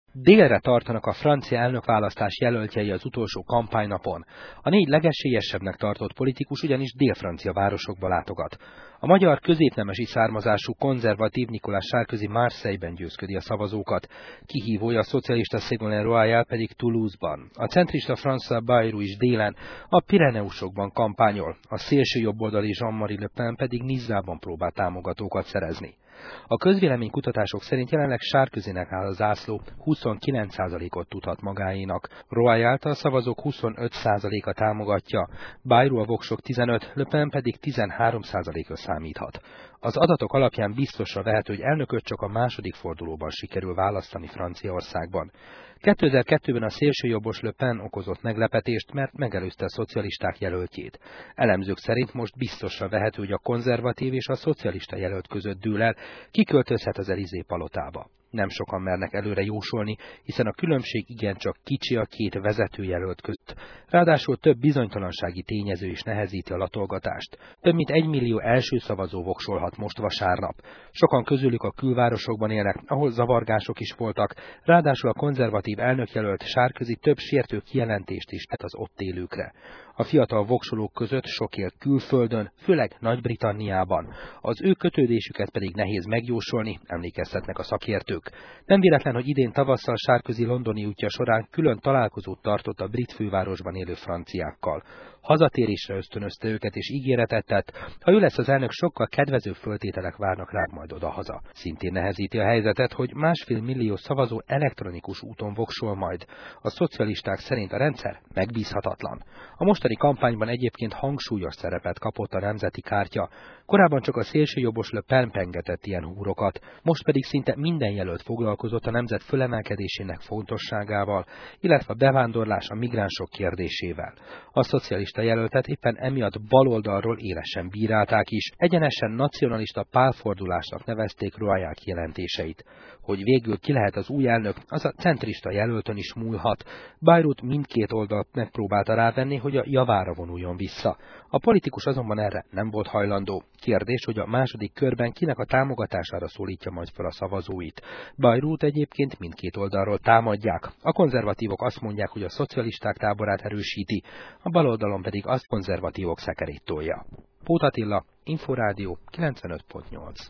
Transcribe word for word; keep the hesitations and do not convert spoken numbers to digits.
Délre tartanak a francia elnökválasztás jelöltjei az utolsó kampánynapon. A négy legesélyesebbnek tartott politikus ugyanis dél-francia városokba látogat. A magyar középnemesi származású konzervatív Nicolas Sarkozy Marseille-ben győzködi a szavazókat, kihívója a szocialista Ségolène Royal pedig Toulouse-ban. A centrista François Bayrou is délen, a Pireneusokban kampányol, a szélsőjobboldali Jean-Marie Le Pen pedig Nizzában próbál támogatókat szerezni. A közvéleménykutatások szerint jelenleg Sarkozynek áll a zászló, huszonkilenc százalékot tudhat magáénak. Royalt a szavazók huszonöt százaléka támogatja, Bayrou a voksok tizenöt, Le Pen pedig tizenhárom százalékra számíthat. Az adatok alapján biztosra vehető, hogy elnököt csak a második fordulóban sikerül választani Franciaországban. kétezer-kettőben a szélsőjobbos Le Pen okozott meglepetést, mert megelőzte a szocialisták jelöltjét. Elemzők szerint most biztosra vehető, hogy a konzervatív és a szocialista jelölt között dől el, ki költözhet az Élysée palotába. Nem sokan mernek előre jósolni, hiszen a különbség igencsak kicsi a két vezetőjelölt között. Ráadásul több bizonytalansági tényező is nehezíti a latolgatást. Több mint egy millió első szavazó voksolhat most vasárnap. Sokan közülük a külvárosokban élnek, ahol zavargások is voltak, ráadásul a konzervatív elnökjelölt Sarkozy több sértő kijelentést is tett az ott élőkre. A fiatal voksolók között sok él külföldön, főleg Nagy-Britanniában. Az ő kötődésüket pedig nehéz megjósolni, emlékeztetnek a szakértők. Nem véletlen, hogy idén tavasszal Sarkozy londoni útja során külön találkozót tartott a brit fővárosban élő franciákkal. Hazatérésre ösztönözte őket és ígéretet tett, ha ő lesz az elnök, sokkal kedvezőbb föltételek várnak rá majd odahaza. Szintén nehezíti a helyzetet, hogy másfél millió szavazó elektronikus úton voksol majd. A szocialisták szerint a rendszer megbízhatatlan. A mostani kampányban egyébként hangsúlyos szerepet kapott a nemzeti kártya. Korábban csak a szélsőjobbos Le Pen pengetett ilyen húrokat, most pedig szinte minden jelölt foglalkozott a nemzet fölemelkedésének fontosságával, illetve a bevándorlás, a migránsok kérdésével. A szocialista jelöltet éppen emiatt baloldalról élesen bírálták is, egyenesen nacionalista pálfordulásnak nevezték Royal kijelentéseit. Hogy végül ki lehet az új elnök, az a centrista jelöltön is múlhat. Bayrout mindkét oldalt megpróbálta rávenni, hogy a javára vonuljon vissza. A politikus azonban erre nem volt hajlandó. Kérdés, hogy a második körben kinek a támogatására szólítja majd fel a szavazóit. Bayrou egyébként mindkét oldalról támadják. A konzervatívok azt mondják, hogy a szocialisták táborát erősíti, a baloldalon pedig azt konzervatívok szekerét tolja. Póth Attila, Inforádió kilencvenöt pont nyolc.